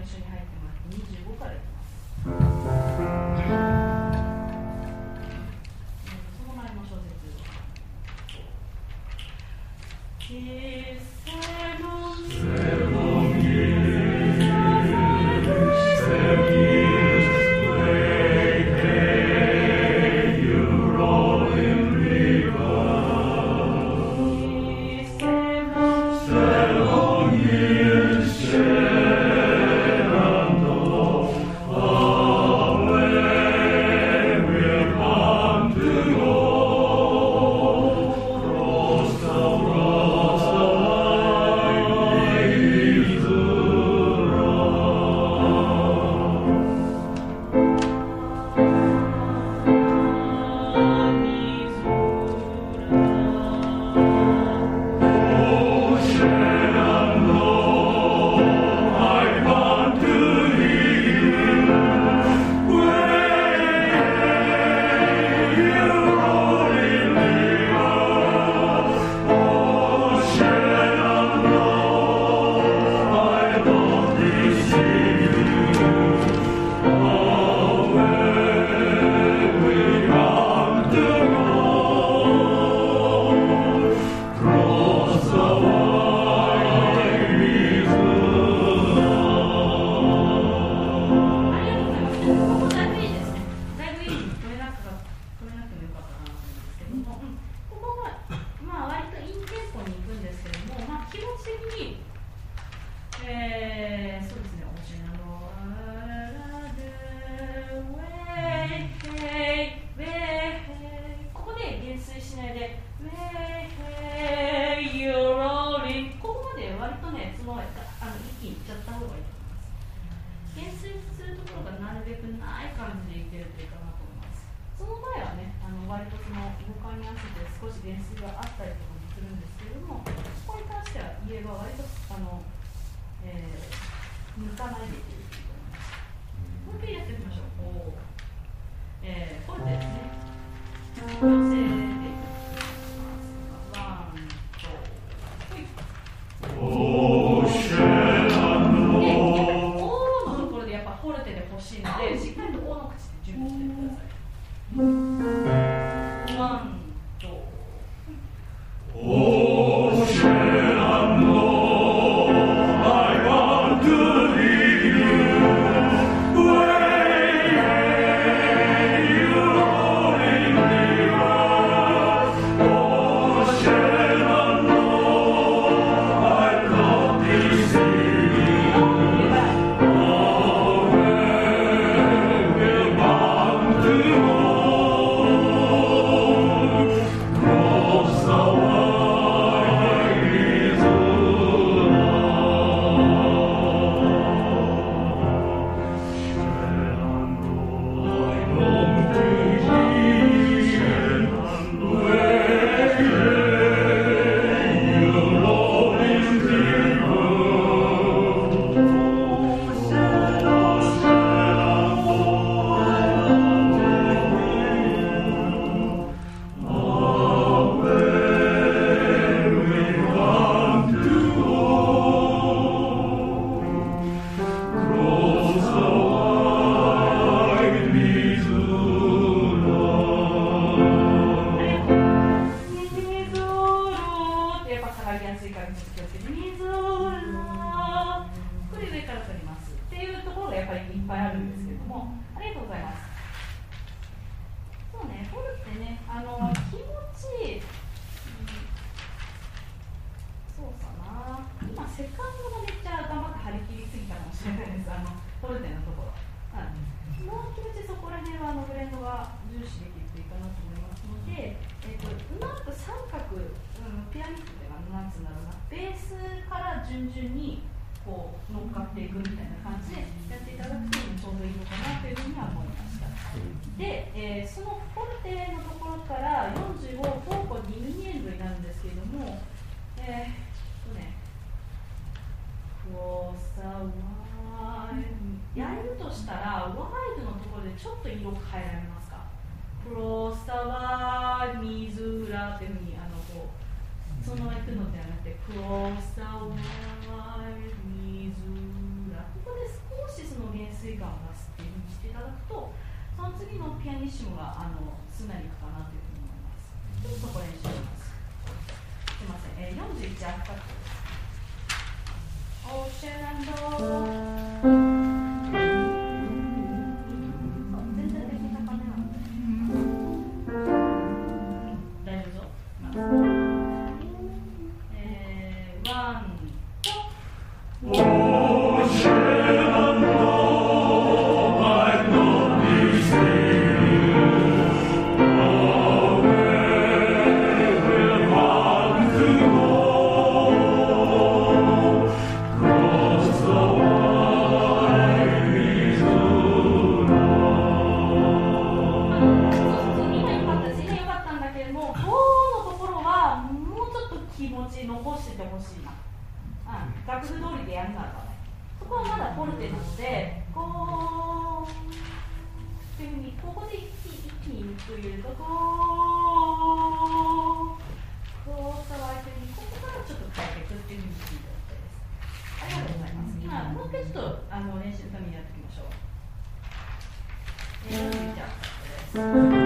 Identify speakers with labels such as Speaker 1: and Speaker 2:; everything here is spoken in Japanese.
Speaker 1: 一緒に入ってもらって25からいきます。その前の小節。ここで少次のピアニッシモがすんなりいくかなというふうに思います。ちょっとそこ練習します。すみません、41アフタック。オーシャンド全然的な感じなので大丈夫ぞ。ワンと残しててほしいな。楽譜通りでやるならばね。そこはまだフォルテなので、こうっていうふうにここで一気にというとこうした相手にここからちょっと変えていくっていうふうに聞いておきたいです。ありがとうございます。今もう一回ちょっと練習のためにやっていきましょう。じゃあです。